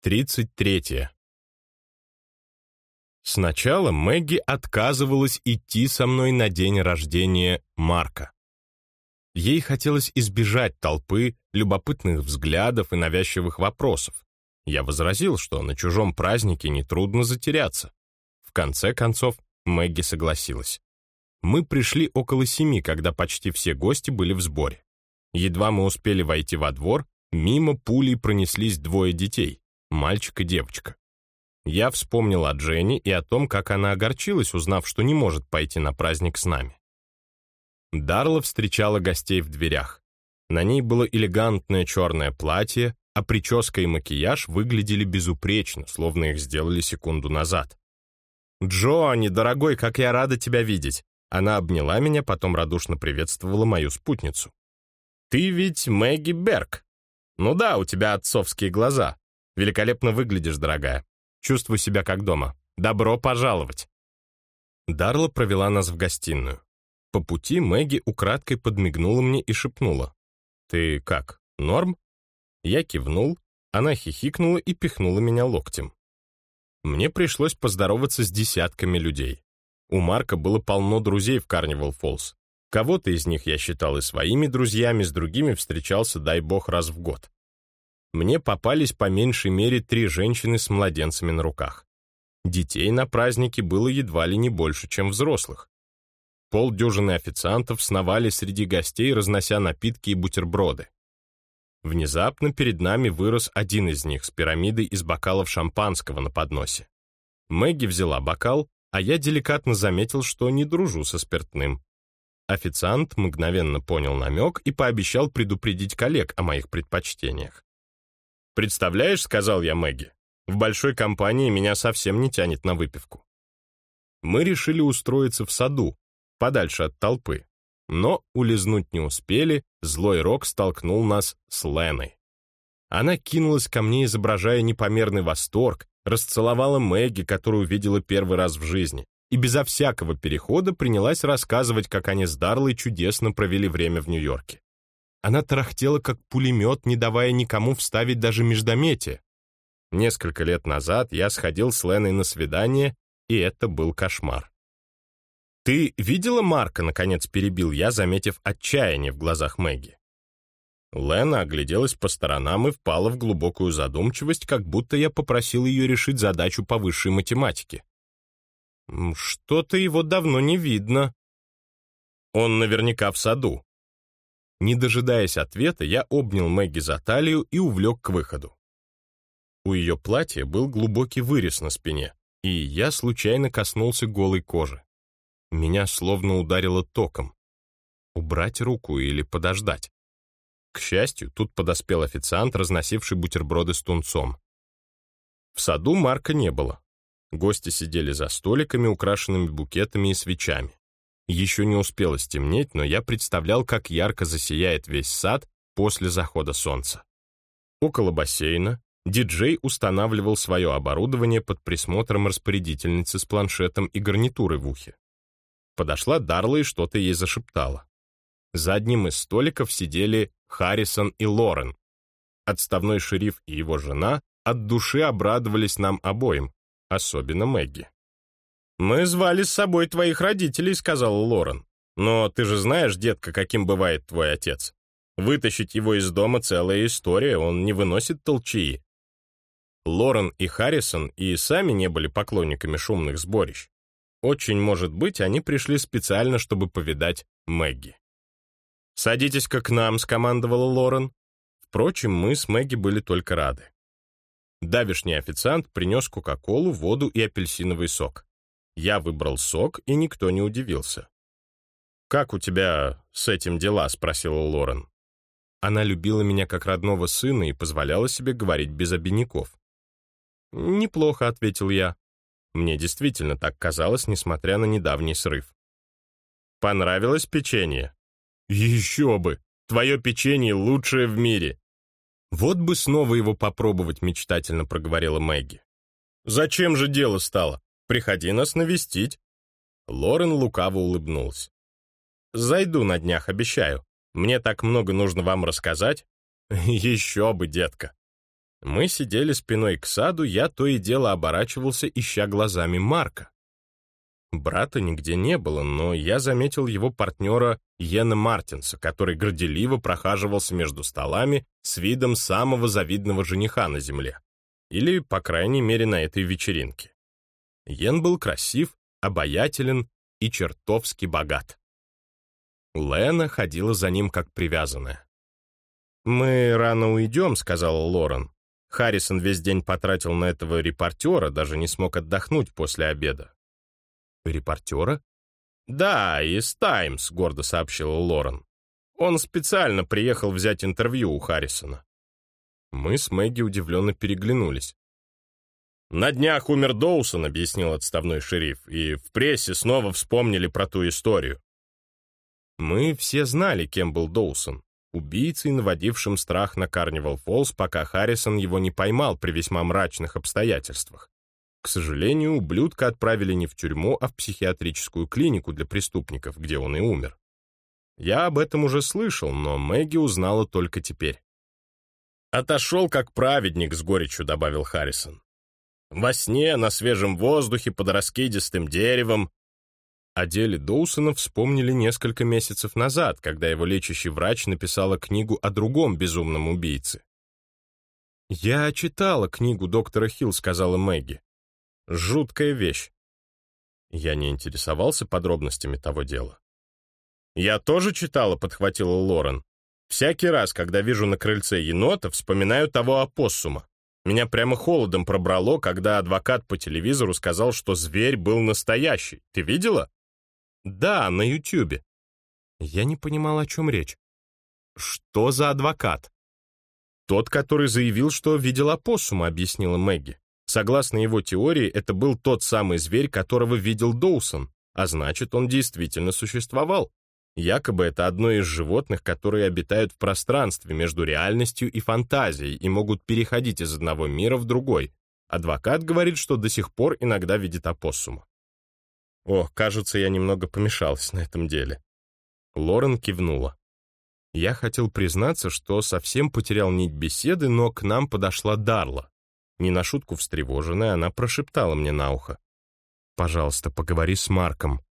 33. Сначала Мэгги отказывалась идти со мной на день рождения Марка. Ей хотелось избежать толпы, любопытных взглядов и навязчивых вопросов. Я возразил, что на чужом празднике нетрудно затеряться. В конце концов, Мэгги согласилась. Мы пришли около 7, когда почти все гости были в сборе. Едва мы успели войти во двор, мимо пулей пронеслись 2 детей, мальчик и девочка. Я вспомнил о Дженни и о том, как она огорчилась, узнав, что не может пойти на праздник с нами. Дарла встречала гостей в дверях. На ней было элегантное черное платье, а прическа и макияж выглядели безупречно, словно их сделали секунду назад. «Джонни, дорогой, как я рада тебя видеть!» Она обняла меня, потом радушно приветствовала мою спутницу. «Ты ведь Мэгги Берг?» «Ну да, у тебя отцовские глаза. Великолепно выглядишь, дорогая. Чувствую себя как дома. Добро пожаловать!» Дарла провела нас в гостиную. По пути Мэгги украдкой подмигнула мне и шепнула: «Ты как, норм?» Я кивнул, она хихикнула и пихнула меня локтем. Мне пришлось поздороваться с десятками людей. У Марка было полно друзей в Карнивал-Фоллс. Кого-то из них я считал и своими друзьями, с другими встречался, дай бог, раз в год. Мне попались по меньшей мере 3 женщины с младенцами на руках. Детей на празднике было едва ли не больше, чем взрослых. Полдюжины официантов сновали среди гостей, разнося напитки и бутерброды. Внезапно перед нами вырос один из них с пирамидой из бокалов шампанского на подносе. Мэгги взяла бокал, а я деликатно заметил, что не дружу со спиртным. Официант мгновенно понял намек и пообещал предупредить коллег о моих предпочтениях. «Представляешь, — сказал я Мэгги, — в большой компании меня совсем не тянет на выпивку». Мы решили устроиться в саду, подальше от толпы. Но улизнуть не успели, злой рок столкнул нас с Леной. Она кинулась ко мне, изображая непомерный восторг, расцеловала Мэгги, которую видела первый раз в жизни, и безо всякого перехода принялась рассказывать, как они с Дарлой чудесно провели время в Нью-Йорке. Она тарахтела, как пулемет, не давая никому вставить даже междометие. Несколько лет назад я сходил с Леной на свидание, и это был кошмар. «Ты видела Марка?» — наконец перебил я, заметив отчаяние в глазах Мэгги. Лена огляделась по сторонам и впала в глубокую задумчивость, как будто я попросил ее решить задачу по высшей математике. «Что-то его давно не видно. Он наверняка в саду». Не дожидаясь ответа, я обнял Мэгги за талию и увлек к выходу. У ее платья был глубокий вырез на спине, и я случайно коснулся голой кожи. Меня словно ударило током. Убрать руку или подождать? К счастью, тут подоспел официант, разносивший бутерброды с тунцом. В саду Марка не было. Гости сидели за столиками, украшенными букетами и свечами. Еще не успело стемнеть, но я представлял, как ярко засияет весь сад после захода солнца. Около бассейна диджей устанавливал свое оборудование под присмотром распорядительницы с планшетом и гарнитурой в ухе. Подошла Дарла и что-то ей зашептала. За одним из столиков сидели Харрисон и Лорен. Отставной шериф и его жена от души обрадовались нам обоим, особенно Мэгги. «Мы звали с собой твоих родителей», — сказала Лорен. «Но ты же знаешь, детка, каким бывает твой отец. Вытащить его из дома — целая история, он не выносит толчии». Лорен и Харрисон и сами не были поклонниками шумных сборищ. Очень может быть, они пришли специально, чтобы повидать Мэгги. «Садитесь-ка к нам», — скомандовала Лорен. Впрочем, мы с Мэгги были только рады. Давишний официант принес кока-колу, воду и апельсиновый сок. Я выбрал сок, и никто не удивился. «Как у тебя с этим дела?» — спросила Лорен. Она любила меня как родного сына и позволяла себе говорить без обиняков. «Неплохо», — ответил я. Мне действительно так казалось, несмотря на недавний срыв. «Понравилось печенье?» «Еще бы! Твое печенье лучшее в мире!» «Вот бы снова его попробовать», — мечтательно проговорила Мэгги. «Зачем же дело стало? Приходи нас навестить». Лорен лукаво улыбнулась. «Зайду на днях, обещаю. Мне так много нужно вам рассказать». «Еще бы, детка». Мы сидели спиной к саду, я то и дело оборачивался, ища глазами Марка. Брата нигде не было, но я заметил его партнера Йена Мартинса, который горделиво прохаживался между столами с видом самого завидного жениха на земле. Или, по крайней мере, на этой вечеринке. Йен был красив, обаятелен и чертовски богат. Лена ходила за ним как привязанная. «Мы рано уйдем», — сказала Лорен. Харрисон весь день потратил на этого репортера, даже не смог отдохнуть после обеда. «Репортера?» «Да, из «Таймс», — гордо сообщила Лорен. Он специально приехал взять интервью у Харрисона. Мы с Мэгги удивленно переглянулись. «На днях умер Доусон», — объяснил отставной шериф, и в прессе снова вспомнили про ту историю. Мы все знали, кем был Доусон. Убийцей, наводившим страх на Карнивал-Фоллс, пока Харрисон его не поймал при весьма мрачных обстоятельствах. К сожалению, ублюдка отправили не в тюрьму, а в психиатрическую клинику для преступников, где он и умер. Я об этом уже слышал, но Мэгги узнала только теперь. «Отошел как праведник», — с горечью добавил Харрисон. «Во сне, на свежем воздухе, под раскидистым деревом». О деле Доусона вспомнили несколько месяцев назад, когда его лечащий врач написала книгу о другом безумном убийце. «Я читала книгу доктора Хилл», — сказала Мэгги. «Жуткая вещь». Я не интересовался подробностями того дела. «Я тоже читала», — подхватила Лорен. «Всякий раз, когда вижу на крыльце енота, вспоминаю того опоссума. Меня прямо холодом пробрало, когда адвокат по телевизору сказал, что зверь был настоящий. Ты видела?» «Да, на Ютьюбе». Я не понимал, о чем речь. «Что за адвокат?» «Тот, который заявил, что видел опоссума», — объяснила Мэгги. Согласно его теории, это был тот самый зверь, которого видел Доусон, а значит, он действительно существовал. Якобы это одно из животных, которые обитают в пространстве между реальностью и фантазией и могут переходить из одного мира в другой. Адвокат говорит, что до сих пор иногда видит опоссума. О, кажется, я немного помешалась на этом деле. Лорен кивнула. Я хотел признаться, что совсем потерял нить беседы, но к нам подошла Дарла. Не на шутку встревоженная, она прошептала мне на ухо. «Пожалуйста, поговори с Марком.